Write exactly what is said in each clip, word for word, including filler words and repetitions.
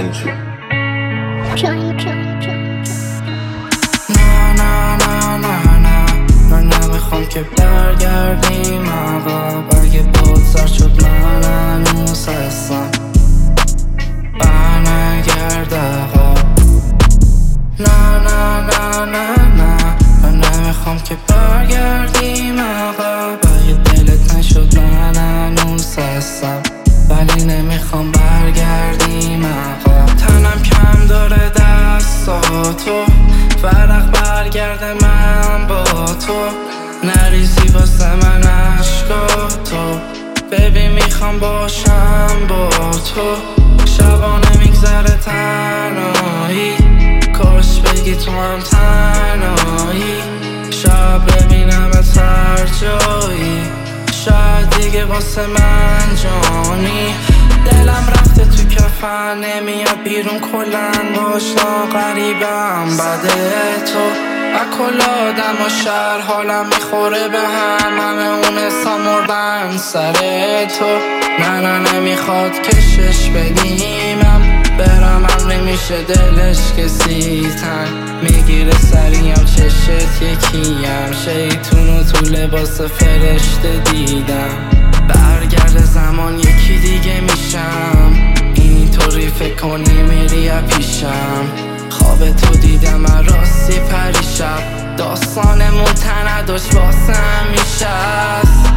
جون. نه نه نه نه نه من نمیخوام که برگردیم عقب. اگه باد سر شد من هنوز هستم، برنگرد عقب. نه نه نه نه نه من نمیخوام که برگردیم عقب. اگه دلت نشد من هنوز هستم، ولی نمیخوام برگردیم عقب. تنم کم داره دستاتو، فرق برگرده من با تو. نریزی واسه من عشقاتو، ببین میخوام باشم با تو. شبانه میگذره تنهایی، کاش بگی تو هم تنهایی. شب ببینمت هر جایی، شاید دیگه واسه من جانی. دلم رفته تو کفن نمیاد بیرون کلن، باشنا غریبم بده تو. اکل آدم و شهر حالم میخوره به هم، همه اون حسا مردن سر تو. نه نه نمیخواد کشش بدیمم، برم هم نمیشه دلش کسی تن. میگیره سریم چشت یکیم، شیطونو تو لباس فرشته دیدم. برگرد زمان یکی دیگه میشم، اینطوری فکر کنی میری پیشم. خواب تو دیدم من راستی پریشب، داستانمون تنداش واسه همیشه است.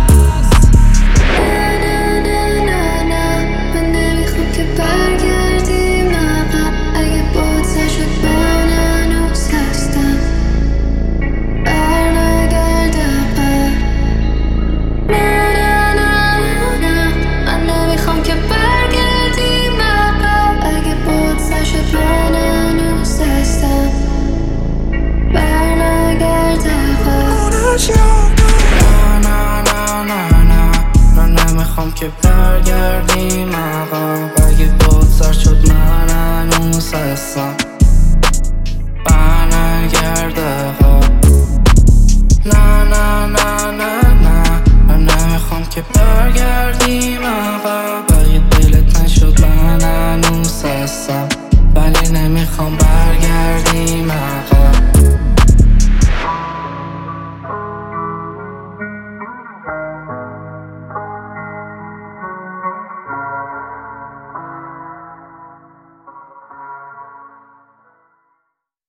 نه نه نه نه نه من نمیخوام که برگردیم عقب. اگه باد سر شد من هنوز هستم، برنگرد